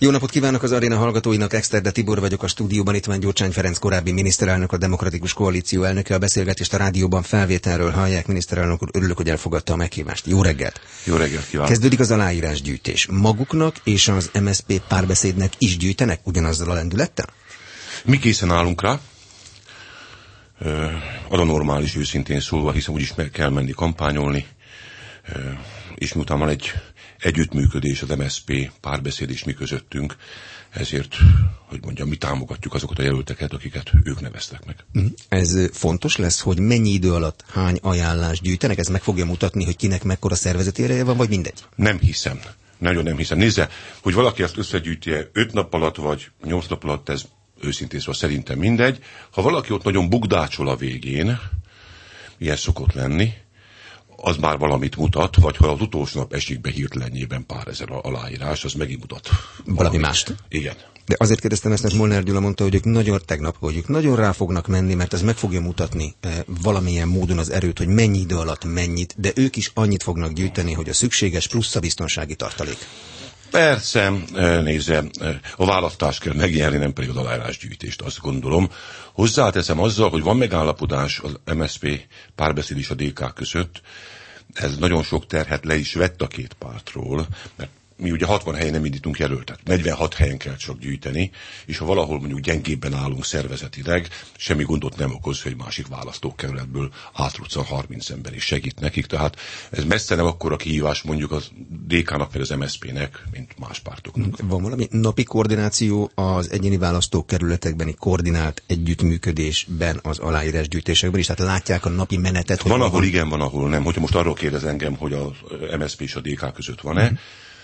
Jó napot kívánok az aréna hallgatóinak, Exterde Tibor vagyok a stúdióban, itt van Gyurcsány Ferenc korábbi miniszterelnök, a Demokratikus Koalíció elnöke. A beszélgetést a rádióban felvételről hallják. Miniszterelnök úr, örülök, hogy elfogadta a meghívást. Jó reggelt! Jó reggelt kívánok! Kezdődik az aláírásgyűjtés. Maguknak és az MSZP párbeszédnek is gyűjtenek ugyanazzal a lendülettel? Mi készen állunk rá. Az a normális, őszintén szólva, hiszen úgyis meg kell menni kampányolni, és miután van egy együttműködés, az MSZP párbeszéd is mi közöttünk, ezért, hogy mondjam, mi támogatjuk azokat a jelölteket, akiket ők neveztek meg. Ez fontos lesz, hogy mennyi idő alatt hány ajánlást gyűjtenek? Ez meg fogja mutatni, hogy kinek mekkora szervezeti ereje van, vagy mindegy? Nem hiszem. Nagyon nem hiszem. Nézze, hogy valaki ezt összegyűjti 5 nap alatt, vagy 8 nap alatt, ez őszintén szóval szerintem mindegy. Ha valaki ott nagyon bugdácsol a végén, ilyen szokott lenni, az már valamit mutat, vagy ha az utolsó nap esik be hirtelenjében pár ezer aláírás, az megint mutat. Valami mást? Igen. De azért kérdeztem ezt, mert Molnár Gyula mondta, hogy ők nagyon rá fognak menni, mert ez meg fogja mutatni valamilyen módon az erőt, hogy mennyi idő alatt mennyit, de ők is annyit fognak gyűjteni, hogy a szükséges plusz a biztonsági tartalék. Persze, nézze, a választást kell megnyerni, nem pedig az aláírásgyűjtést, azt gondolom. Hozzáteszem azzal, hogy van megállapodás az MSZP párbeszéd és a DK között, ez nagyon sok terhet le is vett a két pártról, mert mi ugye 60 helyen nem indítunk jelöltet, 46 helyen kell csak gyűjteni, és ha valahol mondjuk gyengébben állunk szervezetileg, semmi gondot nem okoz, hogy másik választókerületből átruccan 30 ember is segít nekik, tehát ez messze nem akkora kihívás mondjuk az DK-nak vagy az MSZP-nek, mint más pártoknak. Van valami napi koordináció az egyéni választókerületekbeni koordinált együttműködésben az aláírásgyűjtésekben is, tehát látják a napi menetet? Van, ahol igen, van, ahol nem. Hogyha most arról kérdez engem, hogy az MSZP és a DK között van-e,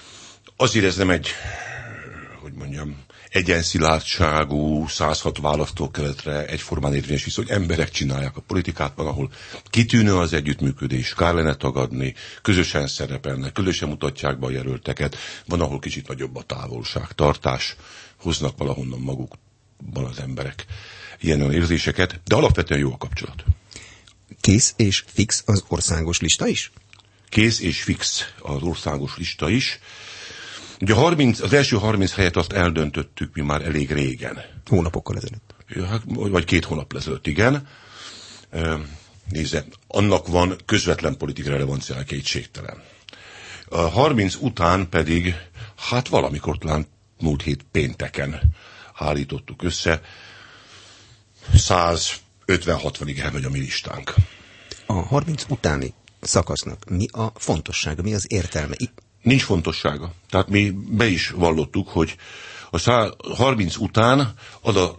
azért ez nem egy, hogy mondjam, egyenszilátságú, 106 választókerületre egyformán érvényes viszony, emberek csinálják a politikát, van, ahol kitűnő az együttműködés, kár lenne tagadni, közösen szerepelnek, közösen mutatják be a jelölteket, van, ahol kicsit nagyobb a távolságtartás, hoznak valahonnan magukban az emberek ilyen érzéseket, de alapvetően jó a kapcsolat. Kész és fix az országos lista is? Kész és fix az országos lista is. Ugye az első 30 helyet azt eldöntöttük mi már elég régen. Hónapokkal ezelőtt. Ja, vagy 2 hónap ezelőtt, igen. Nézze, annak van közvetlen politikai relevanciája, kétségtelen. A 30 után pedig, hát valamikor talán múlt hét pénteken állítottuk össze, 150-60-ig elmegy a mi listánk. A 30 utáni szakasznak mi a fontossága, mi az értelme? Nincs fontossága. Tehát mi be is vallottuk, hogy a 30 után az a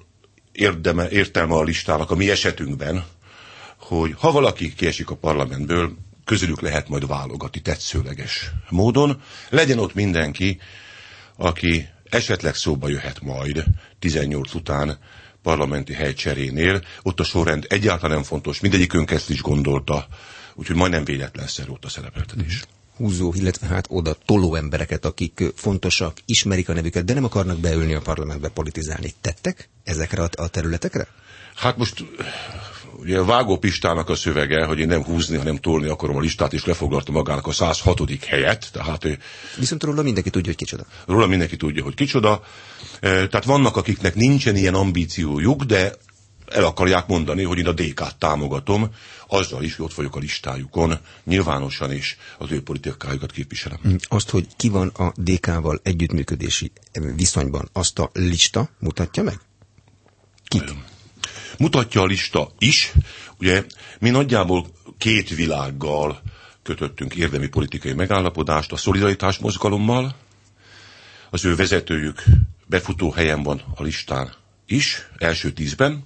értelme a listának a mi esetünkben, hogy ha valaki kiesik a parlamentből, közülük lehet majd válogatni tetszőleges módon, legyen ott mindenki, aki esetleg szóba jöhet majd 18 után parlamenti helycserénél. Ott a sorrend egyáltalán nem fontos, mindegyikünk ezt is gondolta, úgyhogy majdnem véletlenszerű ott a szerepeltetés. Húzó, illetve hát oda toló embereket, akik fontosak, ismerik a nevüket, de nem akarnak beülni a parlamentbe politizálni. Tettek ezekre a területekre? Hát most ugye a Vágó Pistának a szövege, hogy én nem húzni, hanem tolni akarom a listát, és lefoglalta magának a 106. helyet. Tehát, viszont róla mindenki tudja, hogy kicsoda. Róla mindenki tudja, hogy kicsoda. Tehát vannak, akiknek nincsen ilyen ambíciójuk, de el akarják mondani, hogy én a DK-t támogatom, azzal is, hogy ott vagyok a listájukon, nyilvánosan is az ő politikájukat képviselem. Azt, hogy ki van a DK-val együttműködési viszonyban, azt a lista mutatja meg? Kik? Mutatja a lista is. Ugye mi nagyjából 2 világgal kötöttünk érdemi politikai megállapodást, a Szolidaritás mozgalommal, az ő vezetőjük befutó helyen van a listán is, első 10-ben,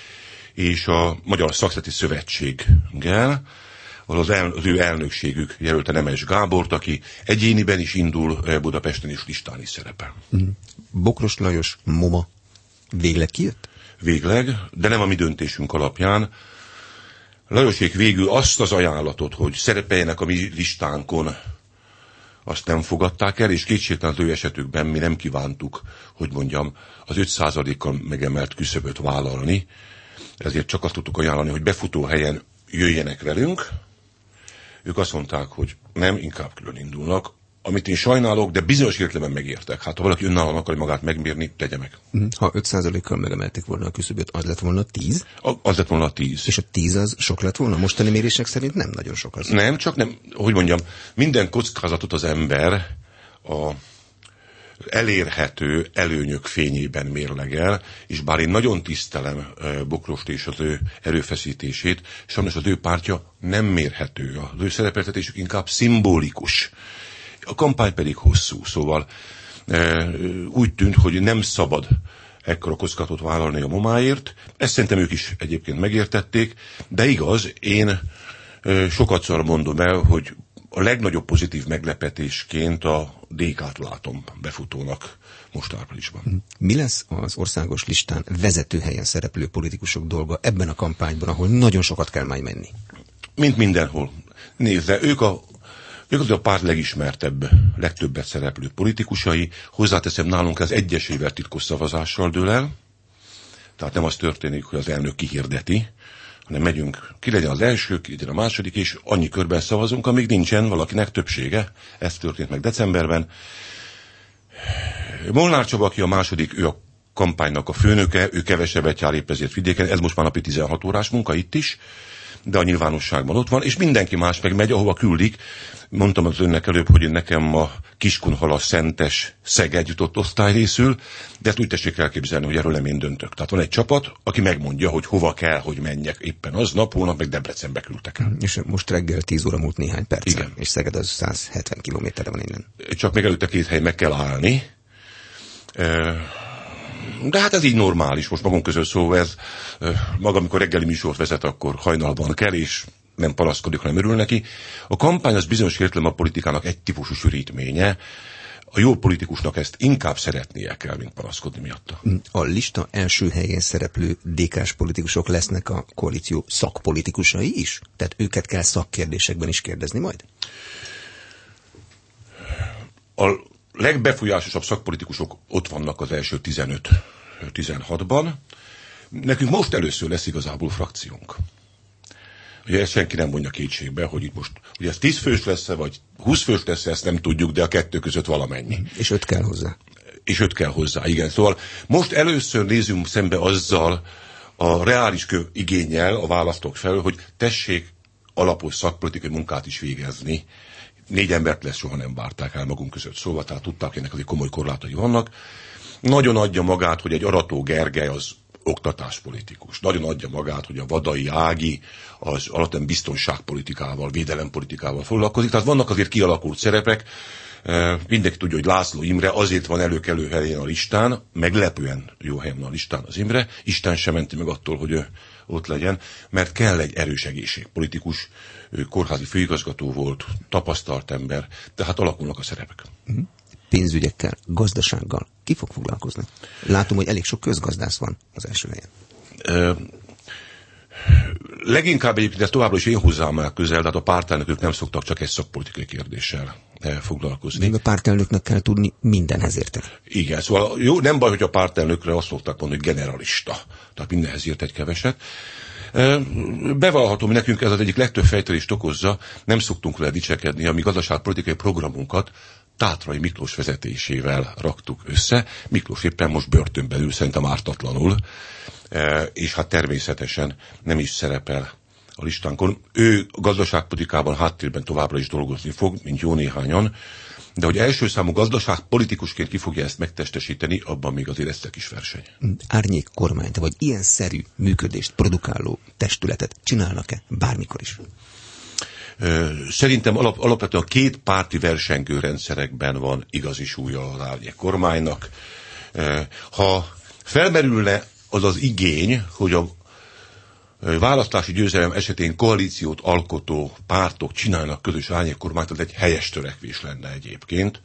és a Magyar Szakszervezeti Szövetséggel, az ő elnökségük jelölte Nemes Gábort, aki egyéniben is indul, Budapesten is listán is szerepel. Bokros Lajos, MOMA végleg kijött? Végleg, de nem a mi döntésünk alapján. Lajosék végül azt az ajánlatot, hogy szerepeljenek a mi listánkon, azt nem fogadták el, és kétségtelen az ő esetükben mi nem kívántuk, hogy mondjam, az 5%-kal megemelt küszöböt vállalni, ezért csak azt tudtuk ajánlani, hogy befutó helyen jöjjenek velünk. Ők azt mondták, hogy nem, inkább külön indulnak. amit én sajnálok, de bizonyos értelemben megértek. Hát ha valaki önállóan akar magát megmérni, tegye meg. Ha 5%-kal megemelték volna a küszöböt, az lett volna 10? Az lett volna 10. És a 10 az sok lett volna? Mostani mérések szerint nem nagyon sok az. Nem, csak nem, hogy mondjam, minden kockázatot az ember a elérhető előnyök fényében mérlegel, és bár én nagyon tisztelem Bokrost és az ő erőfeszítését, sajnos az ő pártja nem mérhető. Az ő szerepeltetésük inkább szimbolikus. A kampány pedig hosszú, szóval úgy tűnt, hogy nem szabad ekkora kockázatot vállalni a momáért. Ezt szerintem ők is egyébként megértették, de igaz, én sokatszor mondom el, hogy a legnagyobb pozitív meglepetésként a DK-t látom befutónak most áprilisban. Mi lesz az országos listán vezető helyen szereplő politikusok dolga ebben a kampányban, ahol nagyon sokat kell majd menni? Mint mindenhol. Nézze, ők az a párt legismertebb, legtöbbet szereplő politikusai. Hozzáteszem, nálunk ez egyesével titkos szavazással dől el. Tehát nem az történik, hogy az elnök kihirdeti, hanem megyünk, ki legyen az első, ki legyen a második, és annyi körben szavazunk, amíg nincsen valakinek többsége. Ez történt meg decemberben. Molnár Csaba, aki a második, ő a kampánynak a főnöke, ő kevesebbet jár épp ezért vidéken, ez most már napi 16 órás munka itt is, de a nyilvánosságban ott van, és mindenki más meg megy, ahova küldik. Mondtam az önnek előbb, hogy nekem a Kiskunhalas Szentes Szeged jutott osztály részül, de ezt úgy tessék elképzelni, hogy erről nem én döntök. Tehát van egy csapat, aki megmondja, hogy hova kell, hogy menjek éppen aznap, holnap meg Debrecenbe küldtek el. És most reggel 10 óra múlt néhány perc. Igen. És Szeged az 170 kilométerre van innen. Csak még előtte 2 hely meg kell állni. De hát ez így normális, most magunk között szóval ez, maga amikor reggeli műsort vezet, akkor hajnalban kell, és nem panaszkodik, hanem örül neki. A kampány az bizonyos értelemben a politikának egy típusú sűrítménye. A jó politikusnak ezt inkább szeretnie kell, mint panaszkodni miatta. A lista első helyén szereplő DK-s politikusok lesznek a koalíció szakpolitikusai is? Tehát őket kell szakkérdésekben is kérdezni majd? A legbefolyásosabb szakpolitikusok ott vannak az első 15-16-ban. Nekünk most először lesz igazából frakciónk. Ugye ezt senki nem mondja kétségbe, hogy itt most, hogy ez 10 fős lesz-e, vagy 20 fős lesz-e, ezt nem tudjuk, de a kettő között valamennyi. És 5 kell hozzá. És 5 kell hozzá, igen. Szóval most először nézzünk szembe azzal a reális igénnyel a választók felől, hogy tessék alapos szakpolitikai munkát is végezni. 4 embert lesz, soha nem várták el magunk között szóval, tehát tudták, hogy ennek azért komoly korlátai vannak. Nagyon adja magát, hogy egy Arató Gergely az oktatáspolitikus. Nagyon adja magát, hogy a Vadai Ági az alapvetően biztonságpolitikával, védelempolitikával foglalkozik. Tehát vannak azért kialakult szerepek. Mindenki tudja, hogy László Imre azért van előkelő helyen a listán, meglepően jó helyen van a listán az Imre. Isten sem menti meg attól, hogy ő ott legyen, mert kell egy erős egészségpolitikus, ő kórházi főigazgató volt, tapasztalt ember, tehát alakulnak a szerepek. Pénzügyekkel, gazdasággal ki fog foglalkozni? Látom, hogy elég sok közgazdász van az első helyen. Leginkább egyébként ez továbbra is én hozzám el közel, tehát a pártelnökök nem szoktak csak egy szakpolitikai kérdéssel foglalkozni. Még a pártelnöknek kell tudni mindenhez érteni. Igen, szóval jó, nem baj, hogy a pártelnökre azt szokták mondani, hogy generalista. Tehát mindenhez ért egy keveset. Bevallhatom, hogy nekünk ez az egyik legtöbb fejtörést okozza, nem szoktunk vele dicsekedni, a mi gazdaságpolitikai programunkat Tátrai Miklós vezetésével raktuk össze. Miklós éppen most börtönben ül, szerintem ártatlanul, és hát természetesen nem is szerepel a listánkon. Ő a gazdaságpolitikában háttérben továbbra is dolgozni fog, mint jó néhányan, de hogy első számú gazdaságpolitikusként ki fogja ezt megtestesíteni, abban még azért lesz egy kis verseny. Árnyék kormányt, vagy ilyen szerű működést produkáló testületet csinálnak-e bármikor is? Szerintem alapvetően a két párti versengő rendszerekben van igazi súlya az árnyék kormánynak. Ha felmerülne az az igény, hogy a választási győzelem esetén koalíciót alkotó pártok csinálnak közös árnyékkormányt, az egy helyes törekvés lenne egyébként.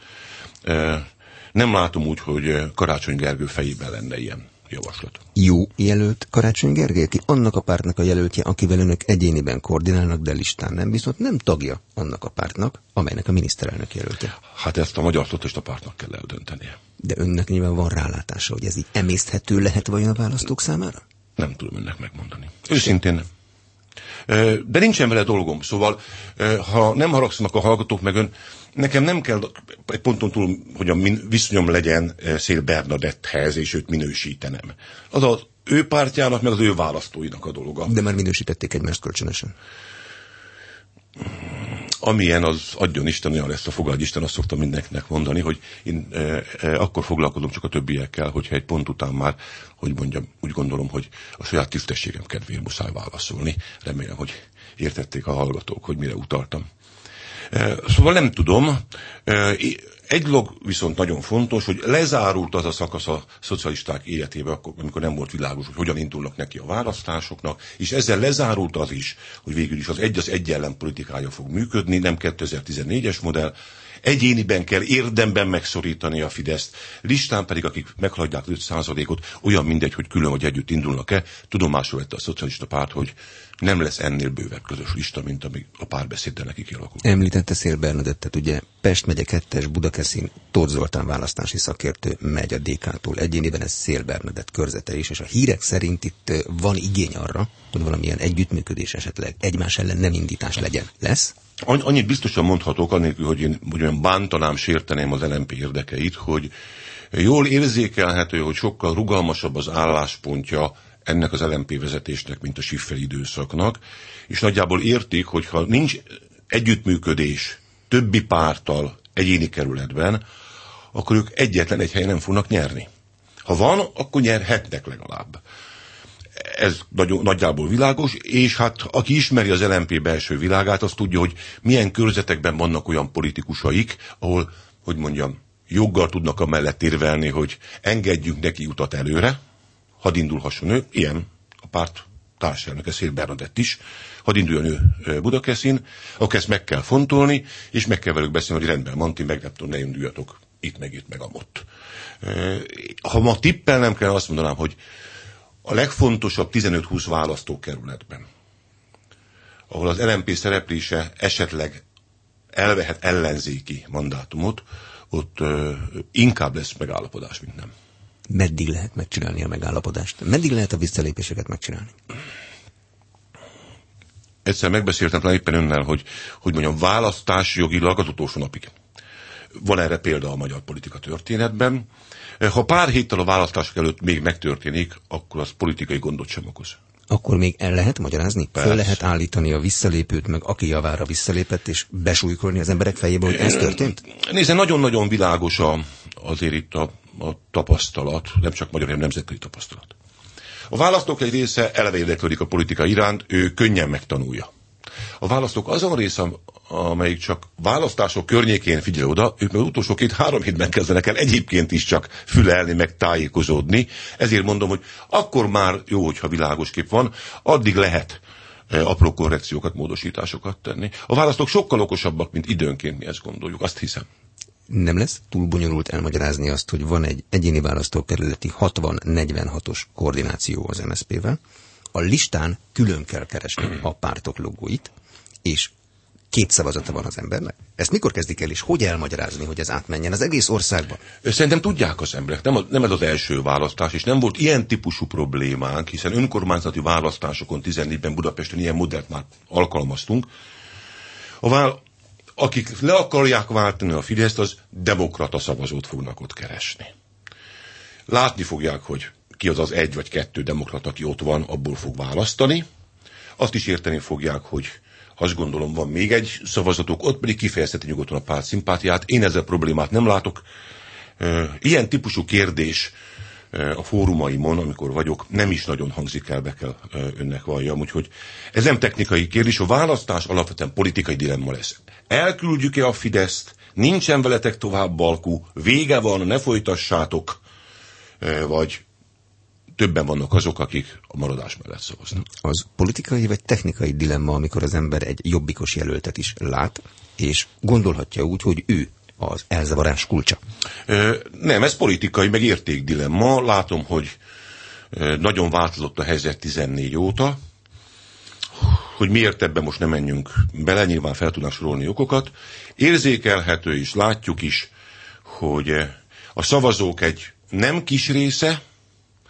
Nem látom úgy, hogy Karácsony Gergő fejében lenne ilyen javaslat. Jó jelölt Karácsony Gergely, aki annak a pártnak a jelöltje, akivel önök egyéniben koordinálnak, de listán nem, viszont nem tagja annak a pártnak, amelynek a miniszterelnök jelöltje. Hát ezt a Magyar Szocialista Pártnak kell eldöntenie. De önnek nyilván van rálátása, hogy ez így emészthető lehet vajon a választók számára? Nem tudom önnek megmondani. Őszintén nem. De nincsen vele dolgom, szóval ha nem haragszanak a hallgatók meg ön, nekem nem kell egy ponton túl, hogy a viszonyom legyen Széll Bernadetthez, és őt minősítenem. Az az ő pártjának, meg az ő választóinak a dolga. De már minősítették egymást kölcsönösen. Amilyen az adjon Isten, olyan lesz a fogadj Isten, azt szoktam mindenkinek mondani, hogy én akkor foglalkozom csak a többiekkel, hogyha egy pont után már, hogy mondjam, úgy gondolom, hogy a saját tisztességem kedvéért muszáj válaszolni. Remélem, hogy értették a hallgatók, hogy mire utaltam. Szóval nem tudom. Egy dolog viszont nagyon fontos, hogy lezárult az a szakasz a szocialisták életébe, akkor, amikor nem volt világos, hogy hogyan indulnak neki a választásoknak, és ezzel lezárult az is, hogy végül is az egy ellen politikája fog működni, nem 2014-es modell. Egyéniben kell érdemben megszorítani a Fideszt, listán pedig, akik meghaladják 5%-ot, olyan mindegy, hogy külön vagy együtt indulnak-e. Tudomásul vette a szocialista párt, hogy nem lesz ennél bővebb közös lista, mint ami a párbeszéddel neki kialakul. Említette Széll Bernadettet, ugye Pest megye 2-es Budakeszin Tóth Zoltán választási szakértő megy a DK-tól. Egyéniben ez Széll Bernadett körzete is, és a hírek szerint itt van igény arra, hogy valamilyen együttműködés esetleg egymás ellen nem indítás legyen. Lesz? Annyit biztosan mondhatok, annélkül, hogy én olyan bántanám, sérteném az LMP érdekeit, hogy jól érzékelhető, hogy sokkal rugalmasabb az álláspontja ennek az LMP vezetésnek, mint a Schifferi időszaknak, és nagyjából értik, hogy ha nincs együttműködés többi párttal egyéni kerületben, akkor ők egyetlen egy helyen nem fognak nyerni. Ha van, akkor nyerhetnek legalább. Ez nagyjából világos, és hát aki ismeri az LMP belső világát, az tudja, hogy milyen körzetekben vannak olyan politikusaik, ahol, hogy mondjam, joggal tudnak amellett érvelni, hogy engedjünk neki utat előre, hadd indulhasson ő, ilyen a párt társelnöke Széll Bernadett is, hadd induljon ő Budakeszin, akkor ezt meg kell fontolni, és meg kell velük beszélni, hogy rendben van, ti meg nem tudom, ne induljatok itt meg amott. Ha ma tippelnem kell, azt mondanám, hogy a legfontosabb 15-20 választókerületben, ahol az LMP szereplése esetleg elvehet ellenzéki mandátumot, ott inkább lesz megállapodás, mint nem. Meddig lehet megcsinálni a megállapodást? Meddig lehet a visszalépéseket megcsinálni? Egyszer megbeszéltem talán éppen önnel, hogy mondjam, választási jogilag az utolsó napig. Van erre példa a magyar politika történetben. Ha pár héttel a választások előtt még megtörténik, akkor az politikai gondot sem okoz. Akkor még el lehet magyarázni? Persze. Föl lehet állítani a visszalépőt, meg aki javára visszalépett, és besúlykolni az emberek fejébe, hogy ez történt? Nézze, nagyon-nagyon világos azért itt a tapasztalat, nem csak magyar, hanem nemzetközi tapasztalat. A választók egy része eleve érdeklődik a politika iránt, ő könnyen megtanulja. A választók azon része, amelyik csak választások környékén figyel oda, ők meg az utolsó 2-3 hétben kezdenek el egyébként is csak fülelni, meg tájékozódni. Ezért mondom, hogy akkor már jó, hogyha világos kép van, addig lehet apró korrekciókat, módosításokat tenni. A választók sokkal okosabbak, mint időnként mi ezt gondoljuk, azt hiszem. Nem lesz túl bonyolult elmagyarázni azt, hogy van egy egyéni választókerületi 60-46-os koordináció az MSZP-vel. A listán külön kell keresni a pártok logóit, és 2 szavazata van az embernek. Ezt mikor kezdik el, és hogy elmagyarázni, hogy ez átmenjen az egész országban? Szerintem tudják az emberek. Nem ez az első választás, és nem volt ilyen típusú problémánk, hiszen önkormányzati választásokon 14-ben Budapesten ilyen modellt már alkalmaztunk. Akik le akarják váltani a Fideszt, az demokrata szavazót fognak ott keresni. Látni fogják, hogy ki az az 1 vagy 2 demokrata, aki ott van, abból fog választani. Azt is érteni fogják, hogy azt gondolom, van még egy szavazatok, ott pedig kifejezheti nyugodtan a párt szimpátiát. Én ezzel problémát nem látok. Ilyen típusú kérdés a fórumaimon, amikor vagyok, nem is nagyon hangzik el, be kell önnek valljam. Úgyhogy ez nem technikai kérdés, a választás alapvetően politikai dilemma lesz. Elküldjük-e a Fideszt, nincsen veletek tovább balkú, vége van, ne folytassátok, vagy többen vannak azok, akik a maradás mellett szavaznak. Az politikai vagy technikai dilemma, amikor az ember egy jobbikos jelöltet is lát, és gondolhatja úgy, hogy ő az elzavarás kulcsa? Nem, ez politikai, meg értékdilemma. Látom, hogy nagyon változott a helyzet 14 óta. Hogy miért ebben most nem menjünk bele, nyilván fel tudnánk sorolni okokat. Érzékelhető is, látjuk is, hogy a szavazók egy nem kis része,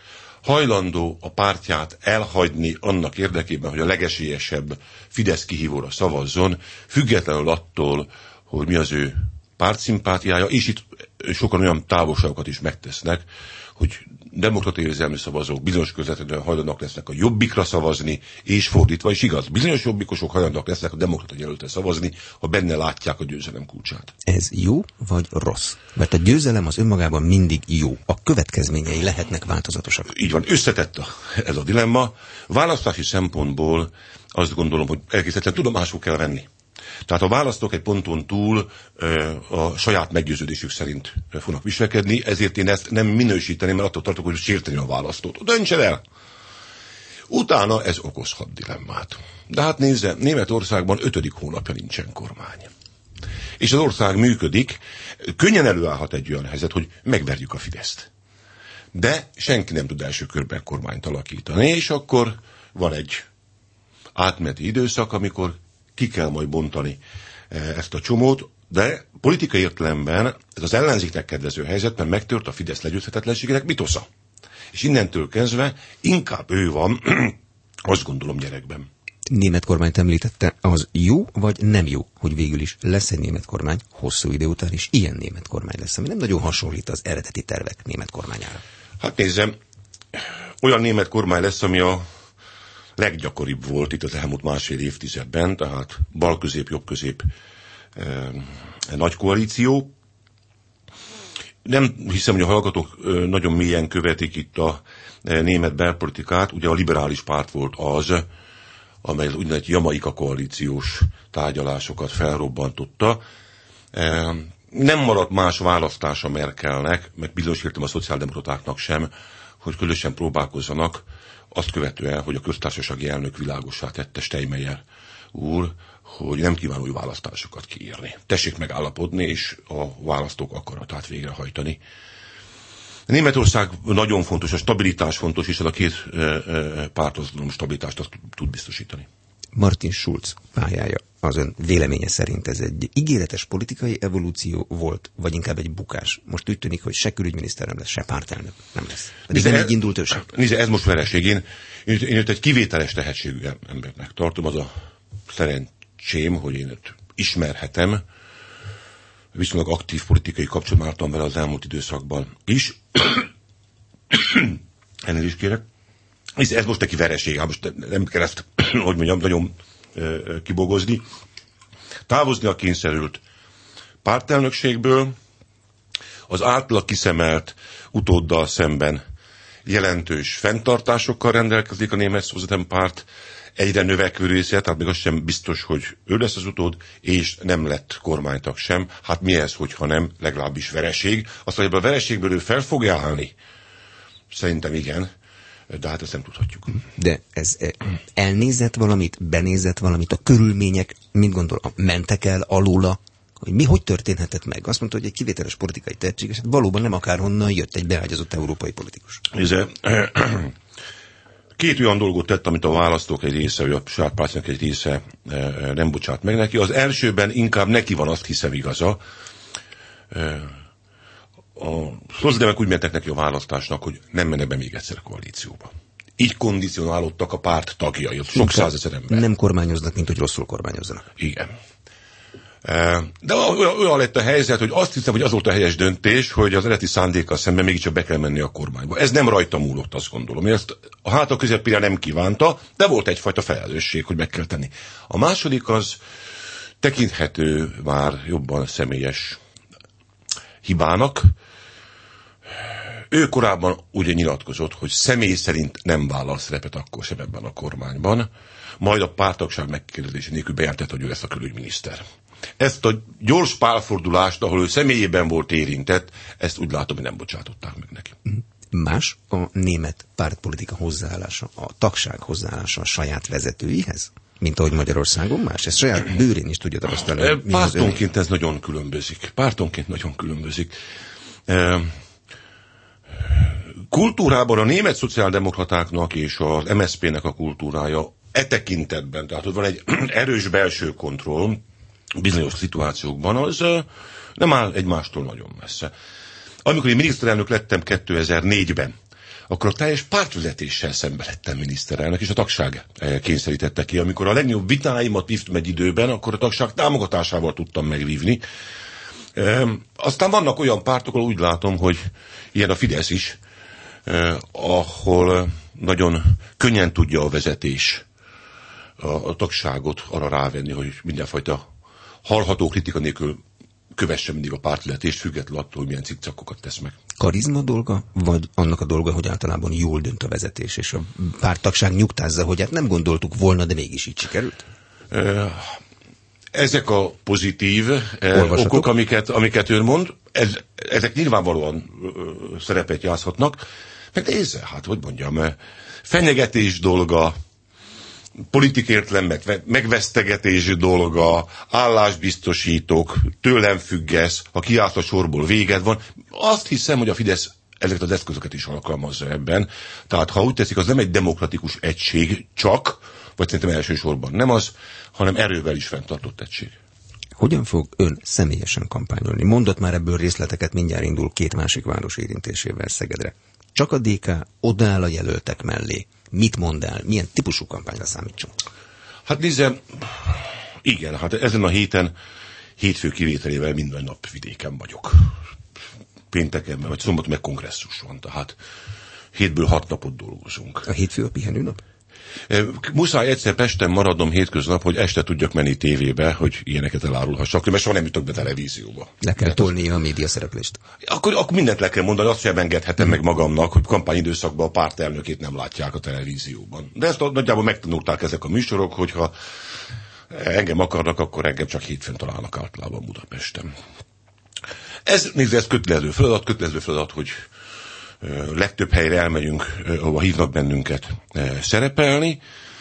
hajlandó a pártját elhagyni annak érdekében, hogy a legesélyesebb Fidesz kihívóra szavazzon, függetlenül attól, hogy mi az ő pártszimpátiája, és itt sokan olyan távolságokat is megtesznek, hogy demokrata érzelmű szavazók bizonyos közvetlenül hajlandóak lesznek a Jobbikra szavazni, és fordítva is igaz. Bizonyos jobbikosok hajlandóak lesznek a demokrata jelöltre szavazni, ha benne látják a győzelem kulcsát. Ez jó vagy rossz? Mert a győzelem az önmagában mindig jó. A következményei lehetnek változatosak. Így van, összetett ez a dilemma. Választási szempontból azt gondolom, hogy egészen tudomásul kell venni. Tehát a választók egy ponton túl a saját meggyőződésük szerint fognak viselkedni, ezért én ezt nem minősíteném, mert attól tartok, hogy sérteni a választót. Döntsen el! Utána ez okozhat dilemmát. De hát nézze, Németországban 5. hónapja nincsen kormány. És az ország működik, könnyen előállhat egy olyan helyzet, hogy megverjük a Fideszt. De senki nem tud első körben kormányt alakítani, és akkor van egy átmeneti időszak, amikor ki kell majd bontani ezt a csomót, de politikai értelemben ez az ellenzéknek kedvező helyzet, mert megtört a Fidesz legyőzhetetlenségének mitosza. És innentől kezdve inkább ő van, azt gondolom, gyerekben. Német kormányt említette, az jó vagy nem jó, hogy végül is lesz egy német kormány hosszú idő után, és ilyen német kormány lesz, ami nem nagyon hasonlít az eredeti tervek német kormányára. Hát nézzem, olyan német kormány lesz, ami a leggyakoribb volt itt az elmúlt másfél évtizedben, tehát bal-közép, jobb-közép nagy koalíció. Nem hiszem, hogy a hallgatók nagyon mélyen követik itt a német belpolitikát. Ugye a liberális párt volt az, amely az úgynevezett Jamaika koalíciós tárgyalásokat felrobbantotta. Nem maradt más választása Merkelnek, meg bizonyos értelemben a szociáldemokratáknak sem, hogy különösen próbálkozzanak azt követően, hogy a köztársasági elnök világossá tette, Steinmeier úr, hogy nem kíván új választásokat kiírni. Tessék megállapodni, és a választók akaratát végrehajtani. Németország nagyon fontos, a stabilitás fontos, és ez a két pártozalom stabilitást tud biztosítani. Martin Schulz pályája az ön véleménye szerint ez egy ígéretes politikai evolúció volt, vagy inkább egy bukás? Most úgy tűnik, hogy se külügyminiszter nem lesz, se pártelnök nem lesz. Pedig nem így indult ő sem. Nézze, ez most vereség. Én őt egy kivételes tehetségű embernek tartom. Az a szerencsém, hogy én őt ismerhetem. Viszonylag aktív politikai kapcsolatban álltam vele az elmúlt időszakban is. Ennél is kérek. Ez most neki vereség, most nem kell ezt, hogy mondjam, nagyon kibogozni. Távozni kényszerült pártelnökségből, az átlag kiszemelt utóddal szemben jelentős fenntartásokkal rendelkezik a német szociáldemokrata párt, egyre növekvő része, tehát még az sem biztos, hogy ő lesz az utód, és nem lett kormánytag sem. Hát mi ez, hogyha nem, legalábbis vereség. Azt, hogy ebből a vereségből ő fel fog állni, szerintem igen, de hát ezt nem tudhatjuk. De ez elnézett valamit, benézett valamit, a körülmények, mit gondol, mentek el alóla, hogy hogy történhetett meg? Azt mondta, hogy egy kivételes politikai tehetség, és valóban nem akárhonnan jött egy beágyazott európai politikus. Két olyan dolgot tett, amit a választók egy része, vagy a saját pártjának egy része nem bocsát meg neki. Az elsőben inkább neki van, azt hiszem, igaza. A szociáldemokraták úgy mentek neki a választásnak, hogy nem mennek be még egyszer a koalícióba. Így kondicionálódtak a párt tagjai, sok százezer ember. Nem kormányoznak, mint hogy rosszul kormányozzanak. Igen. De olyan lett a helyzet, hogy azt hiszem, hogy az volt a helyes döntés, hogy az eredeti szándékkal szemben mégiscsak be kell menni a kormányba. Ez nem rajta múlott, azt gondolom. Én ezt a háta közepére nem kívánta, de volt egyfajta felelősség, hogy meg kell tenni. A második az tekinthető már jobban személyes hibának. Ő korábban úgy nyilatkozott, hogy személy szerint nem vállal szerepet akkor sem ebben a kormányban, majd a pártagság megkérdezése nélkül bejelentette, hogy ő lesz a külügyminiszter. Ezt a gyors pálfordulást, ahol ő személyében volt érintett, ezt úgy látom, hogy nem bocsátották meg neki. Más a német pártpolitika hozzáállása, a tagság hozzáállása a saját vezetőihez? Mint ahogy Magyarországon más? Ezt saját bőrén is tudja tapasztalni. Pártonként ez nagyon különbözik. Pártonként nagyon különbözik. Kultúrában a német szociáldemokratáknak és az MSZP-nek a kultúrája tekintetben, tehát hogy van egy erős belső kontroll bizonyos szituációkban, az nem áll egymástól nagyon messze. Amikor én miniszterelnök lettem 2004-ben, akkor a teljes pártvezetéssel szembe lettem miniszterelnök, és a tagság kényszerítette ki. Amikor a legnagyobb vitáimat vívtam egy időben, akkor a tagság támogatásával tudtam megvívni. Aztán vannak olyan pártok, ahol úgy látom, hogy ilyen a Fidesz is, ahol nagyon könnyen tudja a vezetés a tagságot arra rávenni, hogy mindenfajta hallható kritika nélkül kövesse mindig a pártvezetést, függetlenül attól, hogy milyen cikcakokat tesz meg. Karizma dolga, vagy annak a dolga, hogy általában jól dönt a vezetés, és a párttagság nyugtázza, hogy hát nem gondoltuk volna, de mégis így sikerült? Ezek a pozitív okok, amiket ő mond, ezek nyilvánvalóan szerepet játszhatnak, meg nézze, hát hogy mondjam, fenyegetés dolga, politikértelen megvesztegetés dolga, állásbiztosítók, tőlem függesz, ha kiállt a sorból véged van. Azt hiszem, hogy a Fidesz ezeket az eszközöket is alkalmazza ebben. Tehát ha úgy teszik, az nem egy demokratikus egység csak, vagy szerintem elsősorban nem az, hanem erővel is fenntartott egység. Hogyan fog ön személyesen kampányolni? Mondott már ebből részleteket, mindjárt indul 2 másik város érintésével Szegedre. Csak a DK odaáll a jelöltek mellé. Mit mond el? Milyen típusú kampányra számítsunk? Hát nézze, igen, hát ezen a hétfő kivételével minden nap vidéken vagyok. Pénteken, vagy szombaton meg kongresszus van, tehát 7-ből 6 napot dolgozunk. A hétfő a pihenőnap? Muszáj egyszer Pesten maradnom hétköznap, hogy este tudjak menni tévébe, hogy ilyeneket elárulhassak, mert soha nem jutok be televízióba. Le kell tolnia a média szereplést. Akkor mindent le kell mondani, azt sem engedhetem meg magamnak, hogy kampányidőszakban a pártelnökét nem látják a televízióban. De ezt nagyjából megtanulták ezek a műsorok, hogyha engem akarnak, akkor engem csak hétfőn találnak általában Budapesten. Ez kötelező feladat, hogy legtöbb helyre elmegyünk, ahova hívnak bennünket szerepelni.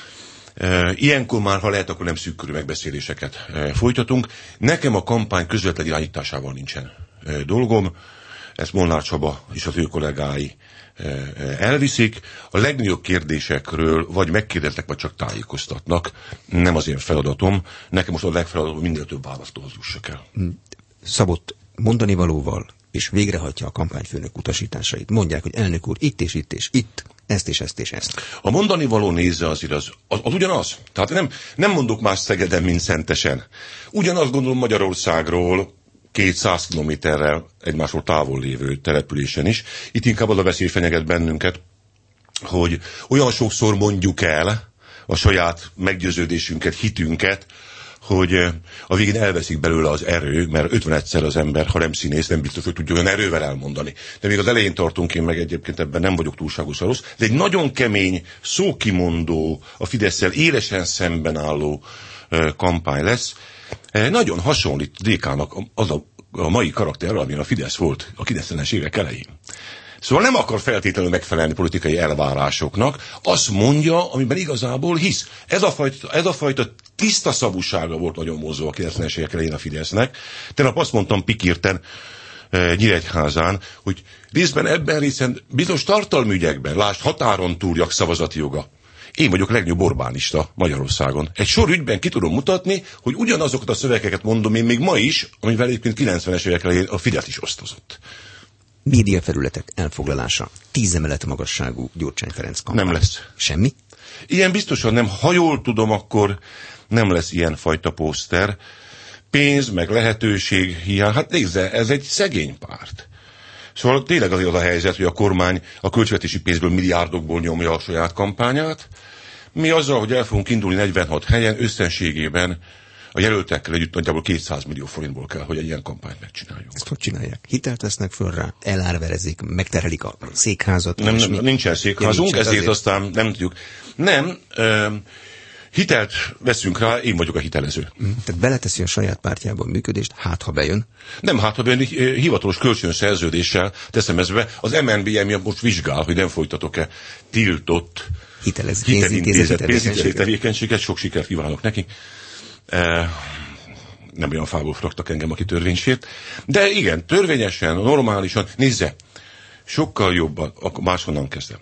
Ilyenkor már, ha lehet, akkor nem szűk körű megbeszéléseket folytatunk. Nekem a kampány közvetlen irányításával nincsen dolgom. Ezt Molnár Csaba és az ő kollégái elviszik. A legnagyobb kérdésekről vagy megkérdeznek, vagy csak tájékoztatnak. Nem az én feladatom. Nekem most a legfeladatom, hogy minél több választóhoz jussak el. Szabott mondani valóval, és végrehajtja a kampányfőnök utasításait. Mondják, hogy elnök úr, itt és itt és itt, ezt és ezt és ezt. A mondani való nézze azért az ugyanaz. Tehát nem mondok más Szegeden, mint Szentesen. Ugyanazt gondolom Magyarországról 200 kilométerrel egymásról távol lévő településen is. Itt inkább az a veszély fenyeget bennünket, hogy olyan sokszor mondjuk el a saját meggyőződésünket, hitünket, hogy a végén elveszik belőle az erő, mert 51-szer az ember, ha nem színész, nem biztos, hogy tudja olyan erővel elmondani. De még az elején tartunk, én meg egyébként ebben nem vagyok túlságosan rossz. Ez egy nagyon kemény, szókimondó, a Fidesszel élesen szemben álló kampány lesz. Nagyon hasonlít DK-nak az a mai karakterrel, amilyen a Fidesz volt a 90-es évek elején. Szóval nem akar feltétlenül megfelelni politikai elvárásoknak, azt mondja, amiben igazából hisz. Ez a fajta tiszta szavúsága volt nagyon mozó a 90-es évek elején a Fidesznek. Tegnap azt mondtam Pikirten Nyíregyházán, hogy részben bizonyos tartalmi ügyekben, lásd, határon túljak szavazati joga. Én vagyok a legnagyobb Orbánista Magyarországon. Egy sor ügyben ki tudom mutatni, hogy ugyanazokat a szövegeket mondom én még ma is, amivel egyébként 90-es évek elején a Fidesz is osztozott. Médiafelületek elfoglalása. 10 emelet magasságú Gyurcsány Ferenc kampány. Nem lesz. Semmi? Ilyen biztosan nem. Ha jól tudom, akkor nem lesz ilyen fajta pószter. Pénz, meg lehetőség hiány. Hát nézze, ez egy szegény párt. Szóval tényleg az a helyzet, hogy a kormány a költségvetési pénzből milliárdokból nyomja a saját kampányát. Mi azzal, hogy el fogunk indulni 46 helyen, összességében a jelöltekkel együtt nagyjából 200 millió forintból kell, hogy egy ilyen kampányt megcsináljuk. Ezt hogy csinálják? Hitelt vesznek föl rá, elárverezik, megterhelik a székházat? Nincsen székházunk, ezért aztán nem tudjuk. Nem, hitelt veszünk rá, én vagyok a hitelező. Tehát beleteszi a saját pártjában működést, hát ha bejön? Nem, hát ha bejön, hivatalos kölcsönszerződéssel teszem ezt be. Az MNBM most vizsgál, hogy nem folytatok-e tiltott hitelintézeti tevékenységet. Sok sikert kívánok neki. Nem olyan fából fraktak engem, aki törvénysért. De igen, törvényesen, normálisan. Nézze, sokkal jobban, akkor máshonnan kezdem.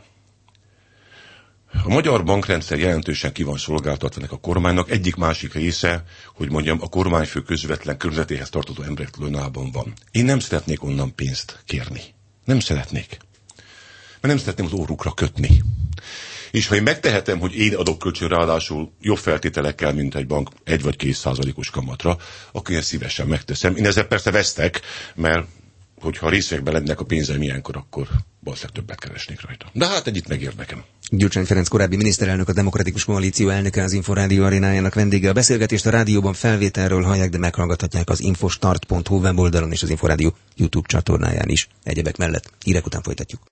A magyar bankrendszer jelentősen ki van szolgáltatva ennek a kormánynak. Egyik másik része, hogy mondjam, a kormányfő közvetlen körzetéhez tartozó emberek tulajdonában van. Én nem szeretnék onnan pénzt kérni. Nem szeretnék. mert nem szeretném az orrukra kötni. És ha én megtehetem, hogy én adok kölcsön ráadásul jobb feltételekkel, mint egy bank 1 vagy 2% kamatra, akkor én szívesen megteszem. Én ezzel persze vesztek, mert hogyha részvényekben lennek a pénzeim ilyenkor, akkor valószínűleg többet keresnék rajta. De hát együtt megér nekem. Gyurcsány Ferenc korábbi miniszterelnök, a Demokratikus Koalíció elnöke, az Inforádió arénájának vendége. A beszélgetést a rádióban felvételről hallják, de meghallgathatják az infostart.hu weboldalon és az Inforádió YouTube csatornáján is. Egyebek mellett hírek után folytatjuk.